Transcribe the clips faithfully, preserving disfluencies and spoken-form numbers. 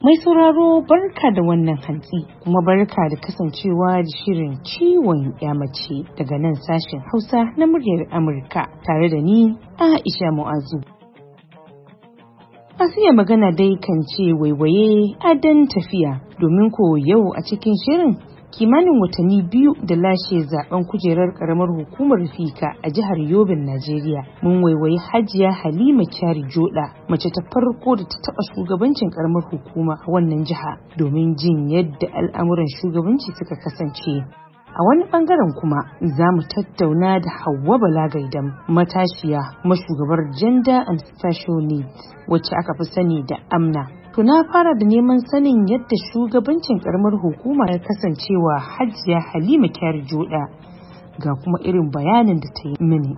Mai sauraro barka da wannan hantsi kuma barka da kasancewa da shirin ciwon mace daga nan sashen Hausa na muryar Amurka tare da ni Aisha Mu'azu. Masu iya magana dai kan ce waiwaye adon tafiya domin ko yau a cikin shirin kimanin watanni biyu da lashe zaben kujerar karamar hukumar Fika a jihar Yobin, Najeriya. Mun waiwayi Hajiya Halima Kyari Joda, mace ta farko da ta taba shugabancin karamar hukuma a wannan jiha, domin jin yadda al'amuran shugabanci suka kasance. A wani bangaren kuma za mu tattauna da Hauwa Bala Gaidam, matashiya mashugabar Gender and Special Needs, wacce aka fi sani da Amna. To na fara da neman sanin yadda shugabancin karamar hukuma ya kasancewa Hajiya Halima Kyari Joda, ga kuma irin bayanin da ta yi mini.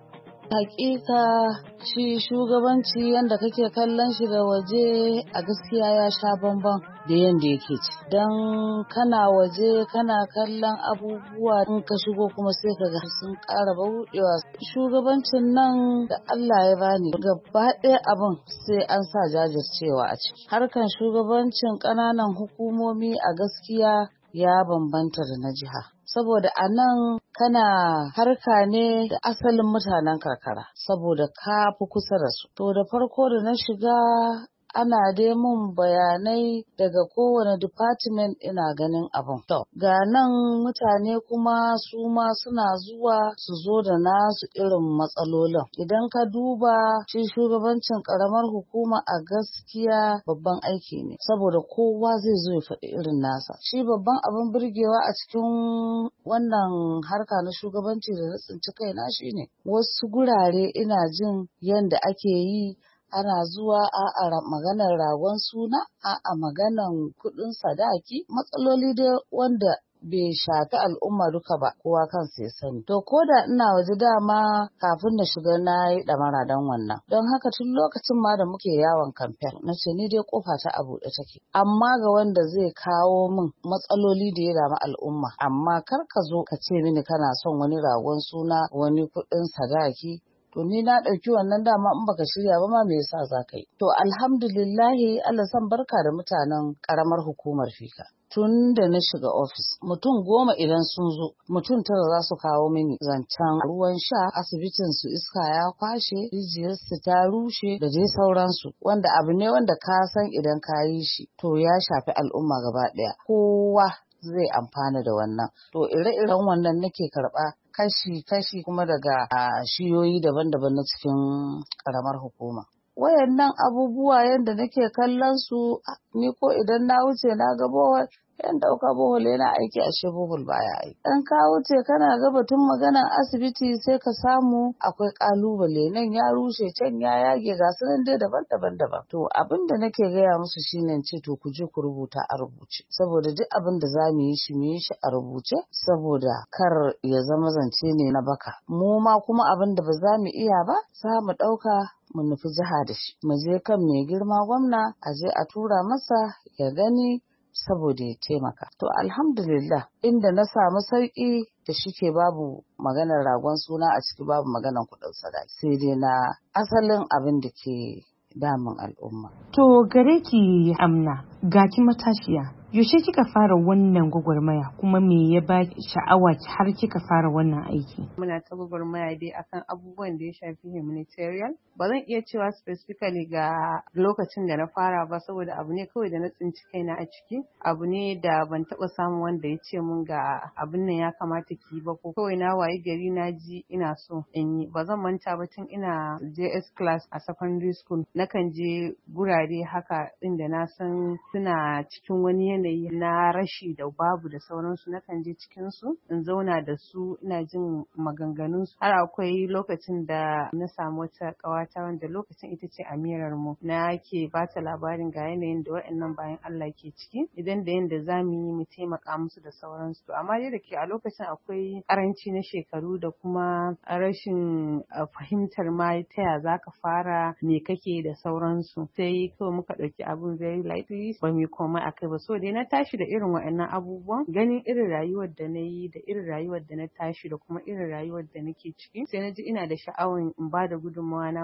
Hakika shi shugabanci yanda kake kallon shi da waje a gaskiya ya sha bamban da yanda yake ci. Dan kana waje kana kallon abubuwa in ka shigo kuma sai ka ga sun ƙara bauɗewa. Shugabancin nan da Allah ya bani gaba ɗaya abin sai an sa jajircewa a ciki. Harkan shugabancin ƙananan hukumomi a gaskiya ya bambanta da na jiha. Saboda a nan kana harka ne da asalin mutanen karkara, saboda ka fi kusa da su. To da farko da na shiga ana dai mun bayanai daga kowane department ina ganin abun. To ga nan mutane kuma su ma suna zuwa su zo da nasu irin matsalolin. Idan ka duba shi shugabancin karamar hukuma a gaskiya babban aiki ne, saboda kowa zai zo ya faɗi irin nasa. Shi babban abin burgewa a cikin wannan harka na shugabanci da na tsinci kaina shine wasu gurare ina jin yanda ake yi. Ana zuwa a'a maganar ragon suna, a'a maganar kuɗin sadaki, matsaloli dai wanda bai shafi al'umma duka ba, kowa kansa ya sani. To ko da ina waje dama kafin na shiga na yi ɗamara don wannan. Don haka tun lokacin ma da muke yawon kamfen na ce ni dai kofa ta a buɗe take. Amma ga wanda zai kawo min matsaloli da ya damu al'umma, amma kar ka zo ka ce mini kana son wani ragon suna, wani kuɗin sadaki. To ni na ɗauki wannan dama in baka shirya ba ma me yasa za ka yi. To alhamdulillahi Allah san barka da mutanen ƙaramar hukumar Fika. Tun da na shiga ofis mutum goma idan sun zo mutum tara za su kawo mini zancen ruwan sha, asibitin su iska ya kwashe, rijiyar su ta rushe da dai sauransu, wanda abu ne wanda ka san idan ka yi shi to ya shafi al'umma gaba ɗaya, kowa zai amfana da wannan. To ire-iren wannan nake karɓa kashi-kashi kuma daga shiyoyi daban-daban na cikin ƙaramar hukuma. Wayannan abubuwa yadda nake kallon su ni ko idan na wuce na ga bohol, yan dauka bohol yana aiki ashe bohol baya aiki. Dan ka wuce kana ga batun maganar asibiti sai ka samu akwai kalubale, nan ya rushe can ya yage ga su nan dai daban-daban daban. To abin da nake gaya musu shine ce to ku je ku rubuta a rubuce, saboda duk abin da za mu yi shi mu yi shi a rubuce, saboda kar ya zama zance ne na baka. Mu ma kuma abin da ba za mu iya ba za mu ɗauka mu nufi jiha da shi, mu je kan mai girma gwamna a je a tura masa ya gani saboda ya taimaka. To alhamdulillah inda na samu sauki da shike babu maganar ragon suna a ciki, babu maganar kuɗin sadaki, sai dai na asalin abin da ke damun al'umma. To gare ki Amna, ga ki matashiya, yaushe kika fara wannan gwagwarmaya kuma me ya ba sha'awa har kika fara wannan aiki? Muna ta gwagwarmaya dai akan abubuwan da ya shafi humanitarian. Ba zan iya cewa specifically ga lokacin da na fara ba, saboda abu ne kawai da na tsinci kaina a ciki. Abu ne da ban taɓa samun wanda ya ce mun ga abin nan ya kamata ki ba, ko kawai na wayi gari na ji ina so in yi. Ba zan manta ba tun ina J S class a secondary school nakan je gurare haka inda na san suna cikin wani yanayi na rashi da babu da sauransu, nakan je cikin su in zauna da su ina jin maganganun su. Har akwai lokacin da na samu wata ƙawata wanda lokacin ita ce amirar mu, na ke ba ta labarin ga yanayin da waɗannan bayan Allah ke ciki, idan da yanda za mu yi mu taimaka musu da sauransu. To amma dai da ke a lokacin akwai karanci na shekaru da kuma rashin fahimtar ma ta ya za ka fara, me kake da sauransu, sai kawai muka ɗauki abun very lightly ba mu komai akai ba. So dai na tashi da irin waɗannan abubuwan, ganin irin rayuwar da na yi da irin rayuwar da na tashi da kuma irin rayuwar da nake ciki, sai na ji ina da sha'awar in ba da gudunmawa na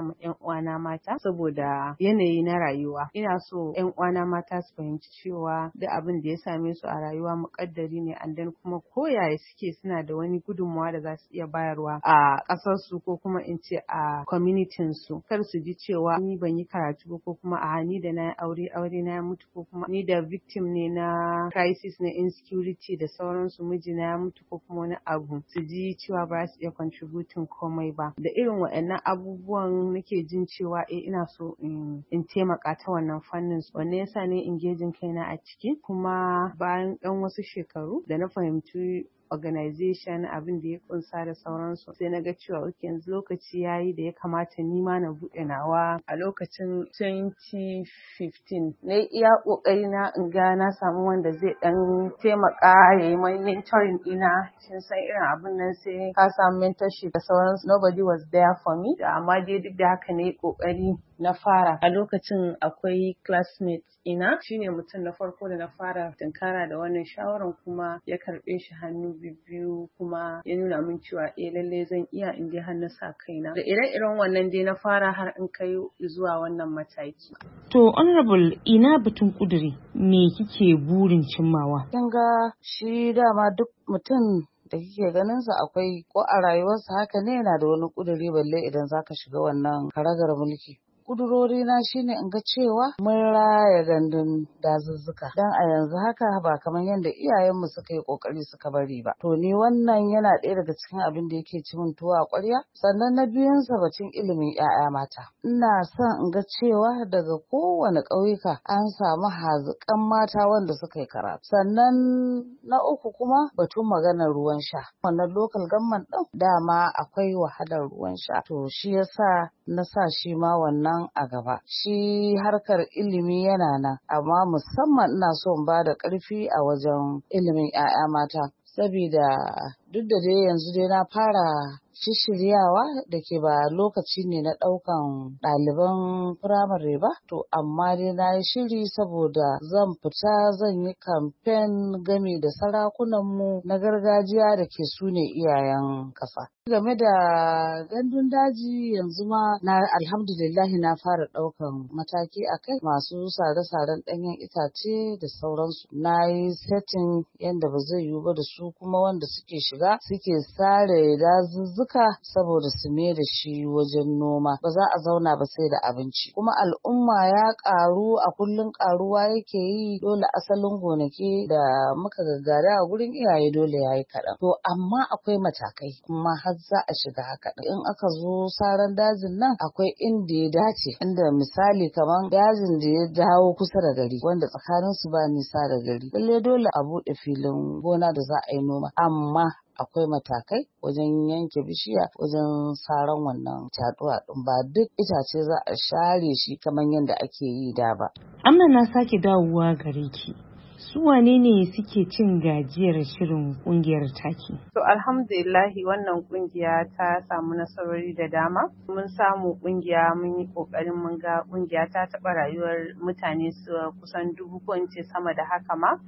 ma ƴan uwana mata saboda yanayi na rayuwa. Ina so ƴan uwana mata su fahimci cewa duk abin da ya same su a rayuwa muƙaddari ne, and then kuma ko yaya suke suna da wani gudunmawa da za su iya bayarwa a ƙasar su ko kuma in ce a communityn su. Kar su ji cewa ni ban yi karatu ba ko kuma a ni da na yi aure aure na ya mutu ko kuma ni da victim ne na crisis na insecurity da sauransu, mijina ya mutu ko kuma wani abu, su ji cewa ba su iya contributing komai ba. Da irin waɗannan abubuwan nake jin cewa eh ina so in, in taimaka ta wannan fannin. Wannan yasa ne engaging kaina a ciki, kuma bayan ɗan wasu shekaru da na fahimci organization abin da ya kunsa da sauransu, sai na ga cewa ok yanzu lokaci yayi da ya kamata ni ma na buɗe nawa. A lokacin twenty fifteen na iya ƙoƙari na in ga na samu wanda zai ɗan taimaka ya yi mai mentoring ɗina. Kin san irin abin nan sai ka samu mentorship da sauransu, nobody was there for me, amma dai duk da haka ne ƙoƙari na fara. A lokacin akwai classmates ina, shine mutum na farko da na fara tunkara da wannan shawaran, kuma ya karɓe shi hannu biyu kuma ya nuna min cewa eh lallai zan iya in dai har na sa kaina. Da ire-iren wannan dai na fara har in kai zuwa wannan mataki. To honorable, ina batun kuduri me kike burin cimmawa? Kin ga shi dama duk mutum da kike ganin sa akwai ko a rayuwarsa haka ne, yana da wani kuduri, balle idan zaka shiga wannan karagar mulki. Kudurori na shine in ga cewa mun raya gandun dazuzzuka, dan a yanzu haka ba kamar yadda iyayenmu suka yi kokari suka bari ba. To ni wannan yana ɗaya daga cikin abin da yake ci min tuwo a ƙwarya. Sannan na biyun sa batun ilimin ƴaƴa mata, ina son in ga cewa daga kowane ƙauyuka an samu haziƙan mata wanda suka yi karatu. Sannan na uku kuma batun maganar ruwan sha, wannan local government ɗin dama akwai wahalar ruwan sha, to shi yasa na sa shi ma wannan a gaba. Shi harkar ilimi yana nan, amma musamman ina so in ba da ƙarfi a wajen ilimin ƴaƴa mata, sabida duk da dai yanzu dai na fara shishiryawa da ke ba lokaci ne na ɗaukan ɗaliban firamare ba, to amma dai na yi shiri saboda zan fita zan yi kamfen game da sarakunanmu na gargajiya da ke su ne iyayen ƙasa. Game da gandun daji yanzu ma na alhamdulillahi na fara ɗaukan mataki a kai, masu sare-saren ɗanyen itace da sauransu. Na yi setting yadda ba zai yiwu ba da su kuma wanda suke shiga suke sare dazuzzuka saboda su me da shi wajen noma. Ba za a zauna ba sai da abinci. Kuma al'umma ya ƙaru, a kullum ƙaruwa yake yi, dole asalin gonaki da muka gaggada a gurin iyaye dole ya yi kaɗan. To amma akwai matakai kuma har za a shiga haka. In aka zo saran dajin nan akwai inda ya dace, inda misali kamar dajin da ya dawo kusa da gari wanda tsakanin su ba nisa da gari, lalle dole a buɗe filin gona da za a yi noma, amma akwai matakai wajen yanke bishiya, wajen saran wannan caduwa ɗin, ba duk itace za a share shi kamar yadda ake yi da ba. Amma na sake dawowa gare ki. Su wane ne suke cin gajiyar shirin kungiyar taki? To alhamdulillahi wannan kungiya ta samu nasarori da dama. Mun samu kungiya mun yi kokarin mun ga kungiya ta taɓa rayuwar mutane su kusan dubu ko in ce sama da haka ma.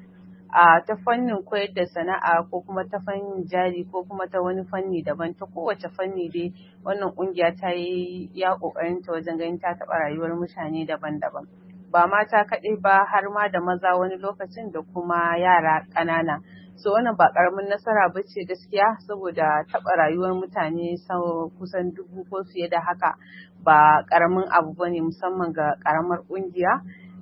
A ta fannin koyar da sana'a ko kuma ta fannin jari ko kuma ta wani fanni daban, ta kowace fanni dai wannan kungiya ta yi ya kokarin ta wajen ganin ta taɓa rayuwar mutane daban-daban. Ba mata kaɗai ba har ma da maza wani lokacin da kuma yara ƙanana. So wannan ba ƙaramin nasara ba ce gaskiya, saboda taɓa rayuwar mutane sau kusan dubu ko fiye da haka ba ƙaramin abu ba ne, musamman ga ƙaramar ƙungiya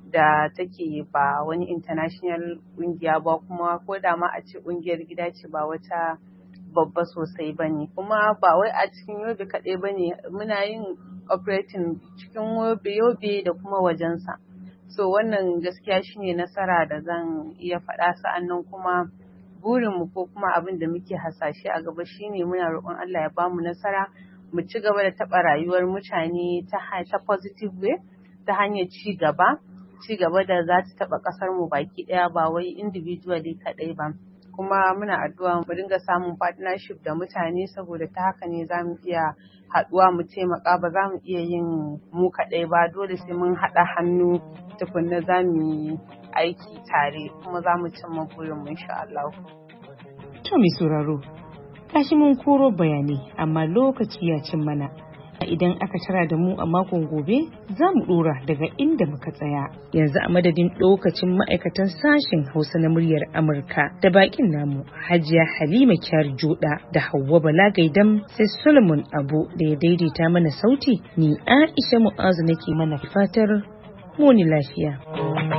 da take ba wani international ƙungiya ba, kuma ko da ma a ce ƙungiyar gida ce ba wata babba sosai ba ne. Kuma ba wai a cikin Yobe kaɗai ba ne, muna yin operating cikin Yobe Yobe da kuma wajensa. So wannan gaskiya shine nasara da zan iya faɗa. Sa'annan kuma burinmu ko kuma abin da muke hasashe a gaba shine muna roƙon Allah ya bamu nasara, mu ci gaba da taɓa rayuwar mutane ta ta positive way, ta hanyar ci gaba ci gaba da za ta taɓa ƙasar mu baki ɗaya, ba wai individually kaɗai ba. Kuma muna addu'a mu dinga samun partnership da mutane, saboda ta haka ne za mu iya haɗuwa mu taimaka, ba za mu iya yin mu kaɗai ba, dole sai mun haɗa hannu tukunna za mu yi aiki tare, kuma za mu cimma burin mu insha Allah. To mai sauraro, kashi mun koro bayanai amma lokaci ya cin mana. Idan aka tara da mu a makon gobe za mu dora daga inda muka tsaya. Yanzu a madadin lokacin ma'aikatan sashen Hausa na muryar Amurka da bakin namu Hajiya Halima Kyari Joda da Hauwa Bala Gaidam sai Solomon Abu da ya daidaita mana sauti, ni Aisha Mu'azu nake mana fatar muni lafiya.